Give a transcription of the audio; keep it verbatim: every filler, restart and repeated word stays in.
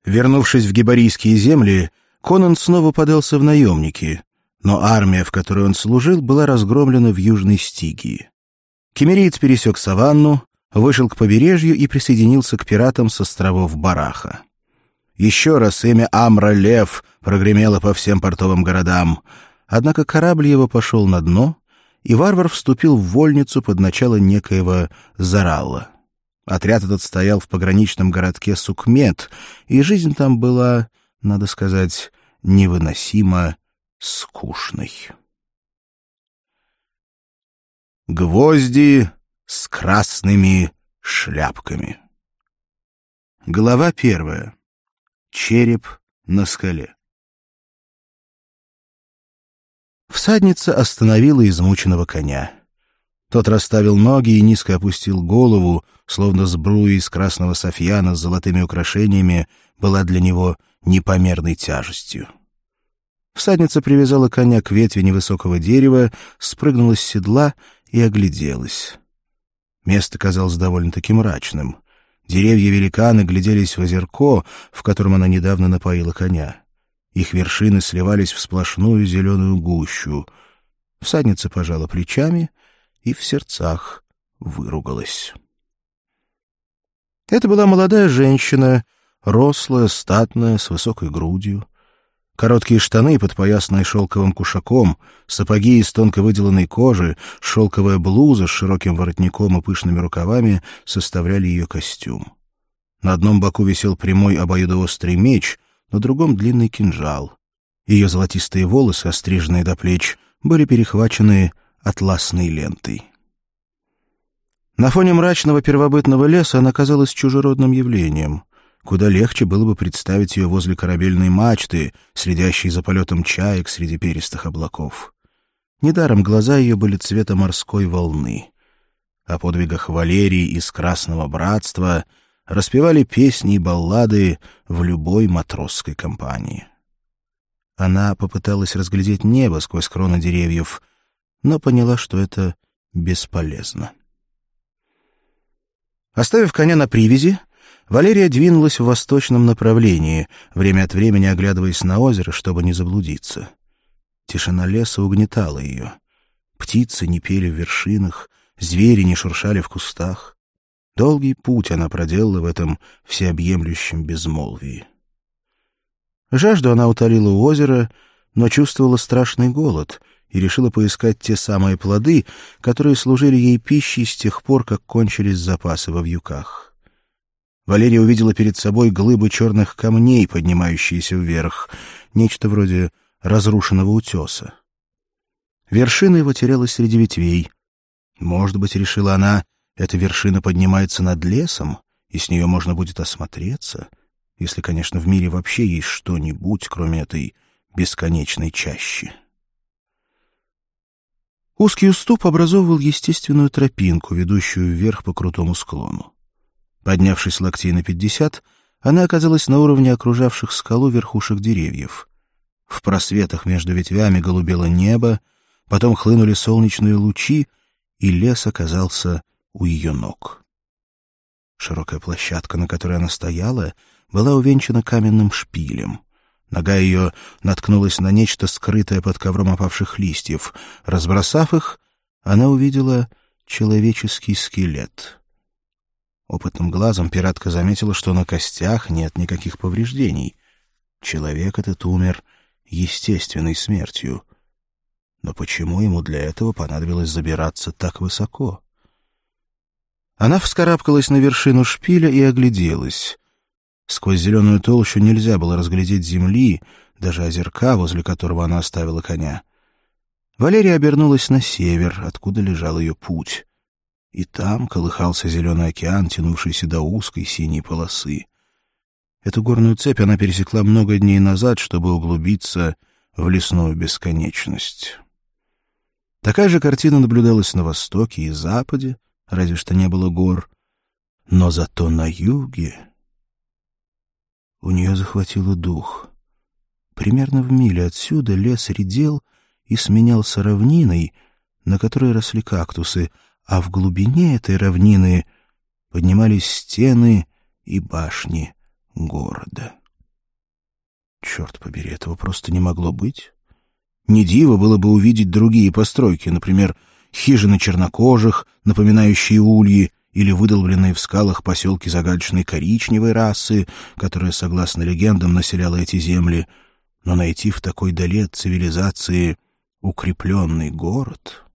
Вернувшись в гибарийские земли, Конан снова подался в наемники, но армия, в которой он служил, была разгромлена в Южной Стигии. Киммериец пересек саванну, вышел к побережью и присоединился к пиратам с островов Бараха. Еще раз имя Амра-Лев прогремело по всем портовым городам, однако корабль его пошел на дно, и варвар вступил в вольницу под начало некоего Заралла. Отряд этот стоял в пограничном городке Сукмет, и жизнь там была, надо сказать, невыносимо скучной. Гвозди с красными шляпками. Глава первая. Череп на скале. Всадница остановила измученного коня. Тот расставил ноги и низко опустил голову, словно сбруя из красного софьяна с золотыми украшениями была для него непомерной тяжестью. Всадница привязала коня к ветви невысокого дерева, спрыгнула с седла и огляделась. Место казалось довольно-таки мрачным. Деревья-великаны гляделись в озерко, в котором она недавно напоила коня. Их вершины сливались в сплошную зеленую гущу. Всадница пожала плечами и в сердцах выругалась. Это была молодая женщина, рослая, статная, с высокой грудью. Короткие штаны, подпоясанные шелковым кушаком, сапоги из тонко выделанной кожи, шелковая блуза с широким воротником и пышными рукавами составляли ее костюм. На одном боку висел прямой обоюдоострый меч, на другом — длинный кинжал. Ее золотистые волосы, остриженные до плеч, были перехвачены атласной лентой. На фоне мрачного первобытного леса она казалась чужеродным явлением. Куда легче было бы представить ее возле корабельной мачты, следящей за полетом чаек среди перистых облаков. Недаром глаза ее были цвета морской волны. О подвигах Валерии из Красного Братства распевали песни и баллады в любой матросской компании. Она попыталась разглядеть небо сквозь кроны деревьев, но поняла, что это бесполезно. Оставив коня на привязи, Валерия двинулась в восточном направлении, время от времени оглядываясь на озеро, чтобы не заблудиться. Тишина леса угнетала ее. Птицы не пели в вершинах, звери не шуршали в кустах. Долгий путь она проделала в этом всеобъемлющем безмолвии. Жажду она утолила у озера, но чувствовала страшный голод и решила поискать те самые плоды, которые служили ей пищей с тех пор, как кончились запасы во вьюках. Валерия увидела перед собой глыбы черных камней, поднимающиеся вверх, нечто вроде разрушенного утеса. Вершина его терялась среди ветвей. Может быть, решила она, эта вершина поднимается над лесом, и с нее можно будет осмотреться, если, конечно, в мире вообще есть что-нибудь, кроме этой бесконечной чащи. Узкий уступ образовывал естественную тропинку, ведущую вверх по крутому склону. Поднявшись локтей на пятьдесят, она оказалась на уровне окружавших скалу верхушек деревьев. В просветах между ветвями голубело небо, потом хлынули солнечные лучи, и лес оказался у ее ног. Широкая площадка, на которой она стояла, была увенчана каменным шпилем. Нога ее наткнулась на нечто скрытое под ковром опавших листьев. Разбросав их, она увидела человеческий скелет. Опытным глазом пиратка заметила, что на костях нет никаких повреждений. Человек этот умер естественной смертью. Но почему ему для этого понадобилось забираться так высоко? Она вскарабкалась на вершину шпиля и огляделась. Сквозь зеленую толщу нельзя было разглядеть земли, даже озерка, возле которого она оставила коня. Валерия обернулась на север, откуда лежал ее путь. И там колыхался зеленый океан, тянувшийся до узкой синей полосы. Эту горную цепь она пересекла много дней назад, чтобы углубиться в лесную бесконечность. Такая же картина наблюдалась на востоке и западе, разве что не было гор. Но зато на юге... У нее захватило дух. Примерно в миле отсюда лес редел и сменялся равниной, на которой росли кактусы, а в глубине этой равнины поднимались стены и башни города. черт побери, этого просто не могло быть. Не диво было бы увидеть другие постройки, например, хижины чернокожих, напоминающие ульи, или выдолбленные в скалах поселки загадочной коричневой расы, которая, согласно легендам, населяла эти земли. Но найти в такой дали от цивилизации укрепленный город...